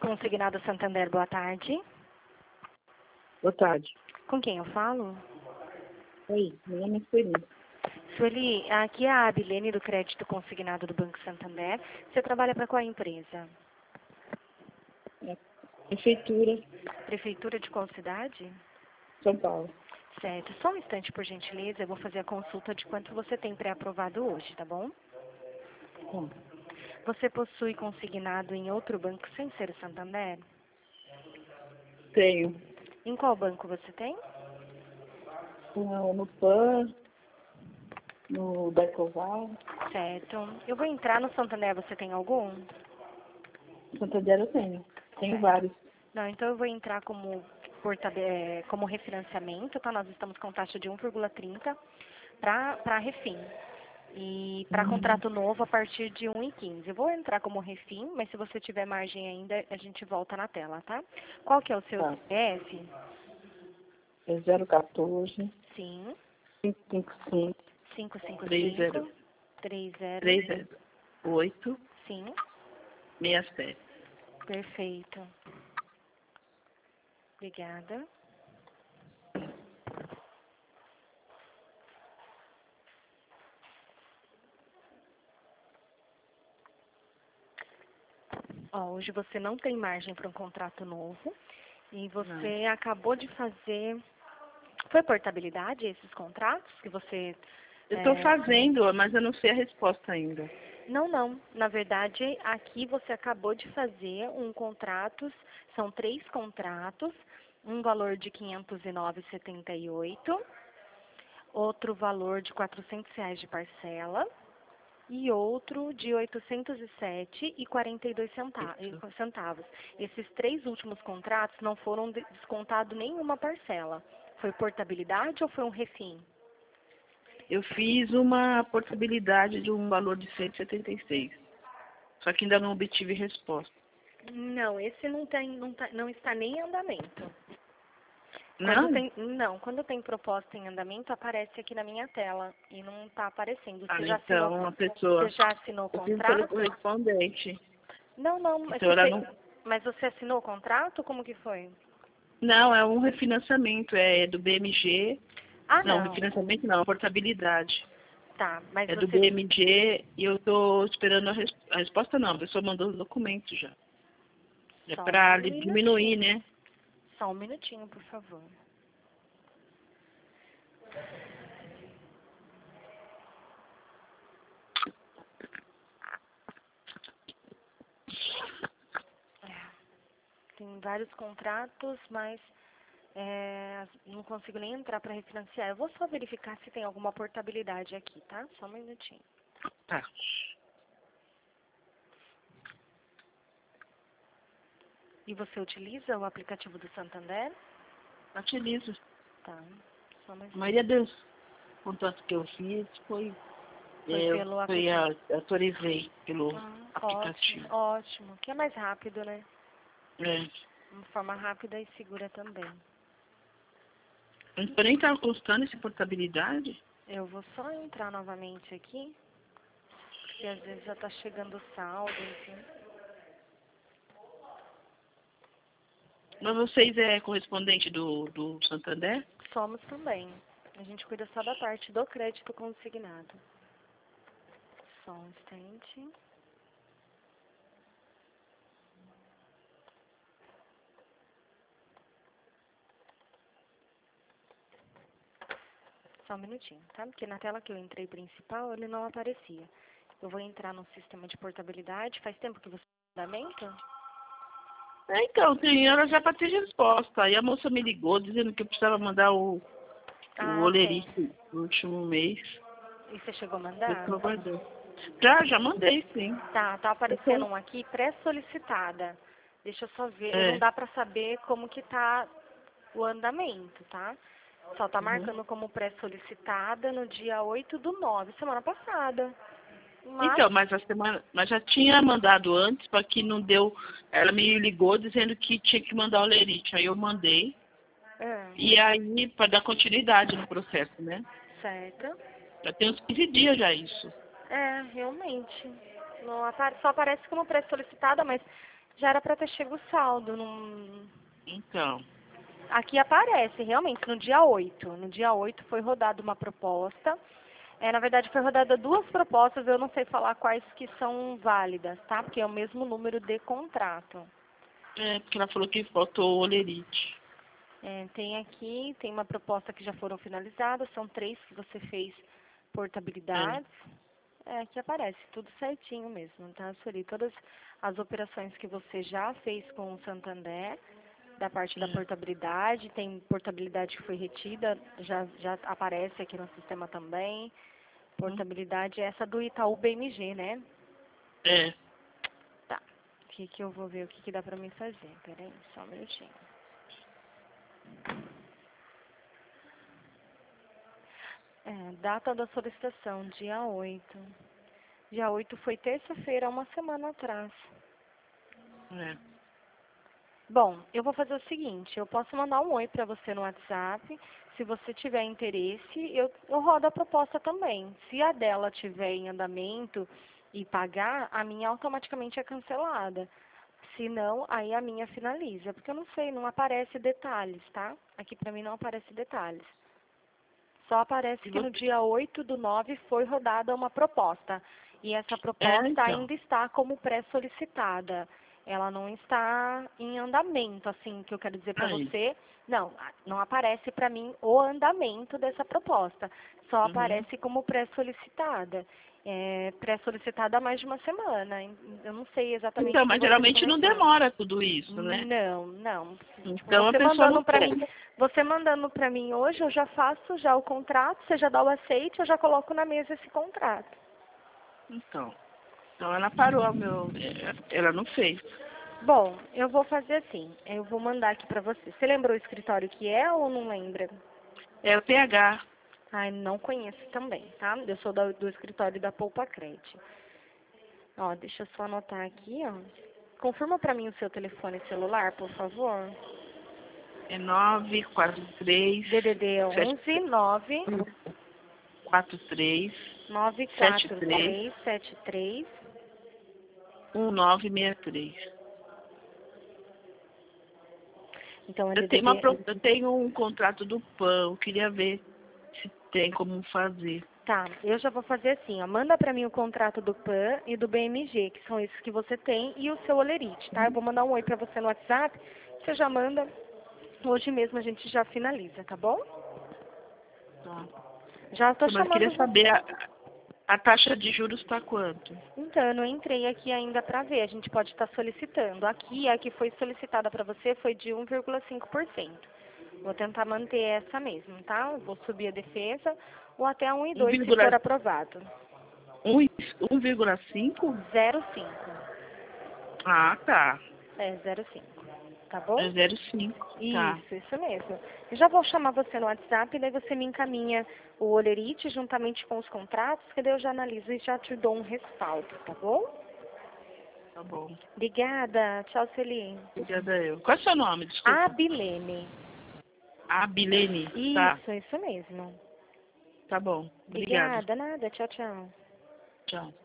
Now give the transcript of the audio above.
Consignado Santander, boa tarde. Boa tarde. Com quem eu falo? Oi, meu nome é Sueli. Sueli, aqui é a Abilene do Crédito Consignado do Banco Santander. Você trabalha para qual empresa? Prefeitura, Prefeitura de qual cidade? São Paulo. Certo. Só um instante, por gentileza. Eu vou fazer a consulta de quanto você tem pré-aprovado hoje, tá bom? Bom, Você possui consignado em outro banco sem ser o Santander? tenho Em qual banco você tem? no PAN, no Becoval, Certo. Eu vou entrar no Santander. Você tem algum? Santander eu tenho. Tenho Certo. vários. Não, então eu vou entrar como refinanciamento, tá? Nós estamos com taxa de 1,30 para refim. E para contrato novo a partir de 1,15. Eu vou entrar como refim, mas se você tiver margem ainda, a gente volta na tela, tá? Qual que é o seu Tá. CPF? É 014 Sim, 555 555 30. 308 Sim, 67. perfeito. Obrigada. Ó, hoje você não tem margem para um contrato novo e você acabou de fazer... Foi portabilidade esses contratos que você... Eu estou fazendo, mas eu não sei a resposta ainda. Não, não. Na verdade, aqui você acabou de fazer um contrato, são 3 contratos, um valor de R$ 509,78, outro valor de R$ 400 de parcela e outro de R$ 807,42 centavos. Esses 3 últimos contratos não foram descontados nenhuma parcela. Foi portabilidade ou foi um refim? Eu fiz uma portabilidade de um valor de 176. Só que ainda não obtive resposta. Não, esse não está nem em andamento. Não? Quando tem proposta em andamento, aparece aqui na minha tela e não está aparecendo. Ah, então a pessoa... Você já assinou o Eu fiz pelo contrato? correspondente. Não, mas, Então ela não... mas você assinou o contrato? Como que foi? Não, é um refinanciamento, é do BMG. Ah, Não, não. refinanciamento não, portabilidade. Tá, mas É do você... BMG e eu estou esperando a resposta não, a pessoa mandou os documentos já. É Só para um diminuir, minutinho. né? Só um minutinho, por favor. Tem vários contratos, mas não consigo nem entrar para refinanciar. Eu vou só verificar se tem alguma portabilidade aqui, tá? Só um minutinho. Tá. E você utiliza o aplicativo do Santander? Utilizo. Tá. Só mais A maioria dos contratos que eu fiz foi pelo aplicativo. autorizei pelo Ótimo, aplicativo. ótimo. Que é mais rápido, né? É. Uma forma rápida e segura também. Porém, estava custando essa portabilidade? Eu vou só entrar novamente aqui, porque às vezes já tá chegando o saldo, enfim. Mas vocês é correspondente do Santander? Somos também. A gente cuida só da parte do crédito consignado. Só um instante. Só um minutinho, tá? Porque na tela que eu entrei principal, ele não aparecia. Eu vou entrar no sistema de portabilidade. Faz tempo que você tem andamento? Então, tem hora já para ter resposta. Aí a moça me ligou dizendo que eu precisava mandar o Tem. olerite no último mês. E você chegou a Eu mandar? tô aguardando. Já mandei, sim. Tá aparecendo um aqui pré-solicitada. Deixa eu só ver. Não É. dá pra saber como que tá o andamento, tá? Só tá Uhum. marcando como pré-solicitada no dia 8/9, semana passada. Mas, Então, mas já tinha mandado antes, só que não deu. Ela me ligou dizendo que tinha que mandar o lerite. Aí eu mandei. é, E aí, para dar continuidade no processo, né? certo. Já tem uns 15 dias já isso. Realmente. Não só aparece como pré-solicitada, mas Já era para ter chego o saldo. Não... Então. Aqui aparece, realmente, no dia 8. No dia 8 foi rodada uma proposta. Na verdade, foi rodada 2 propostas, eu não sei falar quais que são válidas, tá? Porque é o mesmo número de contrato. Porque ela falou que faltou o olerite. Tem uma proposta que já foram finalizadas, são 3 que você fez portabilidades. Aqui aparece tudo certinho mesmo, tá, Sueli? Todas as operações que você já fez com o Santander, da parte da portabilidade, tem portabilidade que foi retida, já aparece aqui no sistema também. Portabilidade é essa do Itaú BMG, né? Tá. Aqui que eu vou ver o que dá pra mim fazer. Peraí, só um minutinho. Data da solicitação, dia 8. Dia 8 foi terça-feira, uma semana atrás. Bom, eu vou fazer o seguinte, eu posso mandar um oi para você no WhatsApp. Se você tiver interesse, eu rodo a proposta também. Se a dela tiver em andamento e pagar, a minha automaticamente é cancelada. Se não, aí a minha finaliza. Porque eu não sei, não aparece detalhes, tá? Aqui para mim não aparece detalhes. Só aparece que no dia 8/9 foi rodada uma proposta. E essa proposta ainda está como pré-solicitada. Ela não está em andamento, assim, que eu quero dizer para você. Não aparece para mim o andamento dessa proposta. Só aparece como pré-solicitada. Pré-solicitada há mais de uma semana. Eu não sei exatamente. Então, mas geralmente não demora tudo isso, né? Não. Então a pessoa não quer. Você mandando para mim hoje, eu já faço já o contrato, você já dá o aceite, eu já coloco na mesa esse contrato. Então ela parou ela não fez. Bom, eu vou fazer assim, eu vou mandar aqui para você. Você lembra o escritório que é ou não lembra? É o PH. Ai, não conheço também, tá? Eu sou do escritório da Poupa Cred. Ó, deixa eu só anotar aqui, ó. Confirma para mim o seu telefone celular, por favor. É 943 DDD 11 9 43 943 73 1963. Então, eu tenho um contrato do PAN, eu queria ver se tem como fazer. Tá, eu já vou fazer assim, ó. Manda pra mim o contrato do PAN e do BMG, que são esses que você tem, e o seu olerite, tá? Eu vou mandar um oi pra você no WhatsApp, você já manda, hoje mesmo a gente já finaliza, tá bom? Tá. Já tô chamando. Eu queria saber, a taxa de juros está quanto? Então, eu não entrei aqui ainda pra ver, a gente pode estar solicitando. Aqui, a que foi solicitada pra você foi de 1,5%. Vou tentar manter essa mesmo, tá? Eu vou subir a defesa, ou até 1,2 se for aprovado. 1,5? 0,5. Ah, tá. 0,5. Tá bom? É 0,5. Tá. Isso mesmo. Eu já vou chamar você no WhatsApp, daí você me encaminha o olerite juntamente com os contratos, que daí eu já analiso e já te dou um respaldo, tá bom? Tá bom. Obrigada. Tchau, Celine. Obrigada eu. Qual é o seu nome, desculpa? Abilene. Abilene. Tá. Isso mesmo. Tá bom. Obrigada. Obrigada, nada. Tchau, tchau. Tchau.